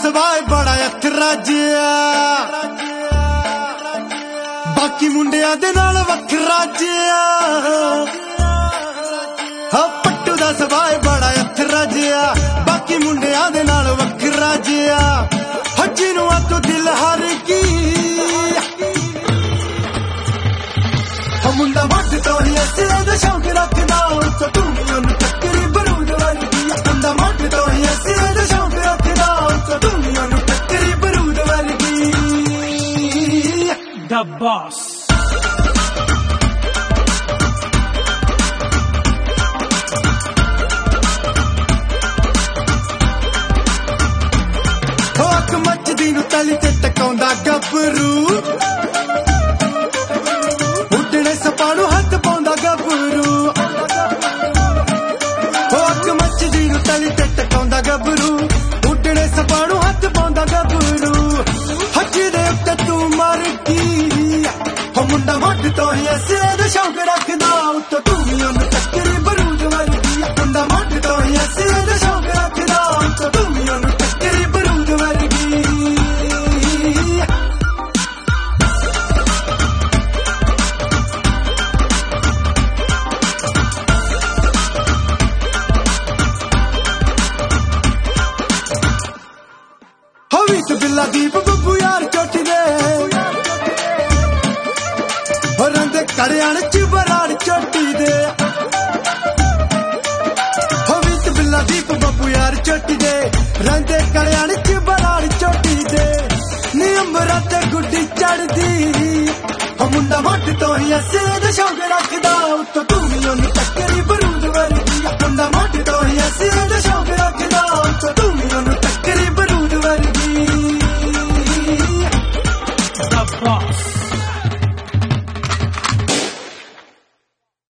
ਸੁਭਾਅ ਬੜਾ ਅਥਰਾ ਜਿਹਾ, ਬਾਕੀ ਮੁੰਡਿਆਂ ਦੇ ਨਾਲ ਵੱਖਰਾ ਜਿਹਾ। ਹਾਂ ਪੱਟੂ ਦਾ ਸੁਭਾਅ ਬੜਾ ਅਥਰਾ ਜਿਹਾ, ਬਾਕੀ ਮੁੰਡਿਆਂ ਦੇ ਨਾਲ ਵੱਖਰਾ ਜਿਹਾ। ਹੱਜੀ ਨੂੰ ਆ ਤੂੰ ਦਿਲ ਹਾਰ ਗਈ, ਮੁੰਡਾ ਵੱਟ ਤੋਂ ਹੀ ਅਸੇ ਦਾ ਸ਼ੌਕ ਰੱਖਦਾ, ਉੱਤੋਂ ਤੂੰ ਵੀ ਉਹਨੂੰ ਟੱਕਰੀ ਬਰੂਦ ਵਰਗੀ। ਮੁੰਡਾ ਵੱਟ ਤੋਂ ਹੀ ਅਸੇ ਦਾ ਸ਼ੌਕ ਰੱਖਦਾ, ਉੱਤੋਂ ਤੂੰ ਵੀ ਉਹਨੂੰ ਟੱਕਰੀ ਬਰੂਦ ਵਰਗੀ। The Boss। ਹੋ ਅੱਖ ਮੱਚਦੀ ਨੂੰ ਤਲੀ ਤੇ ਟਕਾਉਂਦਾ ਗੱਭਰੂ, ਸਪਾਣੂ ਹੱਥ ਪਾਉਂਦਾ ਗੱਭਰੂ। ਹੋ ਅੱਖ ਮੱਚਦੀ ਨੂੰ ਤਲੀ ਤੇ ਟਕਾਉਂਦਾ ਗੱਭਰੂ, ਉੱਡਣੇ ਸਪਾਣੂ ਹੱਥ ਪਾਉਂਦਾ ਗੱਭਰੂ। ਹੱਜੀ ਦੇ ਉੱਤੇ ਤੂੰ ਮਰ ਗਈ, ਹੋ ਮੁੰਡਾ ਵੱਟ ਤੋਂ ਹੀ ਐਸੇ ਦਾ ਸ਼ੌਕ ਰੱਖਦਾ, ਉੱਤੋਂ ਤੂੰ ਵੀ ਉਹਨੂੰ ਟੱਕਰੀ ਬਰੂਦ ਵਰਗੀ। ਮੁੰਡਾ ਵੱਟ ਤੋਂ ਹੀ ਐਸੇ ਦਾ ਸ਼ੌਕ ਰੱਖਦਾ, ਉੱਤੋਂ ਤੂੰ ਵੀ ਉਹਨੂੰ ਟੱਕਰੀ ਬਰੂਦ ਵਰਗੀ। ਬਿੱਲਾ ਦੀਪ ਬੱਬੂ ਯਾਰ ਚੋਟੀ ਦੇ, ਹੋ ਰੰਦੇ ਕੜਿਆਣ ਚ ਬਰਾੜ ਚੋਟੀ ਦੇ। ਹੋ ਵਿੱਚ ਬਿੱਲਾ ਦੀਪ ਬੱਬੂ ਯਾਰ ਚੋਟੀ ਦੇ, ਰੰਦੇ ਕੜਿਆਣ ਚ ਬਰਾੜ ਚੋਟੀ ਦੇ। ਨੀ ਅੰਬਰਾਂ ਤੇ ਗੁੱਡੀ ਚੜਦੀ, ਹੋ ਮੁੰਡਾ ਵੱਟ ਤੋਂ ਹੀ ਅਸੇ ਦਾ ਸ਼ੌਕ ਰੱਖਦਾ, ਉੱਤੋਂ ਤੂੰ ਵੀ ਉਹਨੂੰ